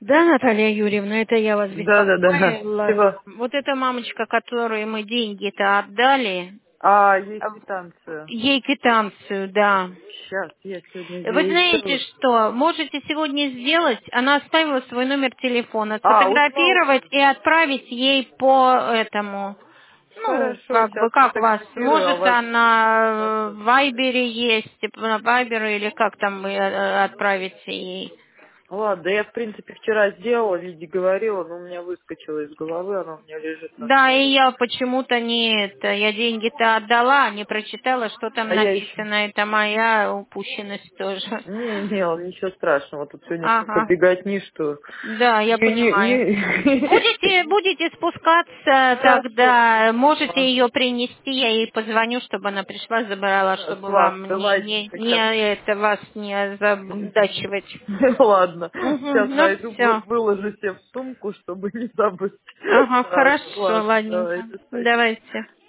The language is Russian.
Да, Наталья Юрьевна, это я вас Да. беспокоила. Чего? Вот эта мамочка, которой мы деньги-то отдали, Ей квитанцию. ей квитанцию, да. Сейчас, я сегодня Вы ей знаете сделаю. что, можете сегодня сделать, она оставила свой номер телефона, Узнал. сфотографировать и отправить ей по этому, ну, Хорошо, сейчас как вас, сфотографирую, может вас она отправлю. в Вайбере есть, на Вайбере или как там вы отправите ей. Ладно, я, в принципе, вчера сделала, Лиде говорила, но у меня выскочило из головы, она у меня лежит на Да, и столе. я почему-то не это, я деньги-то отдала, не прочитала, что там А я еще... написано, это моя упущенность тоже. Не, ничего страшного, тут сегодня столько Ага, беготни, что... да, я понимаю. Не... Будете спускаться, Хорошо. тогда можете Ага. ее принести, я ей позвоню, чтобы она пришла, забрала, чтобы Слав, вам ладненько, сейчас. вас не озадачивать. Ладно, Угу, сейчас ну найду, все. выложу себе в сумку, чтобы не забыть. Ага, Так, хорошо, ладно, ладненько. давайте, спасибо. Давайте.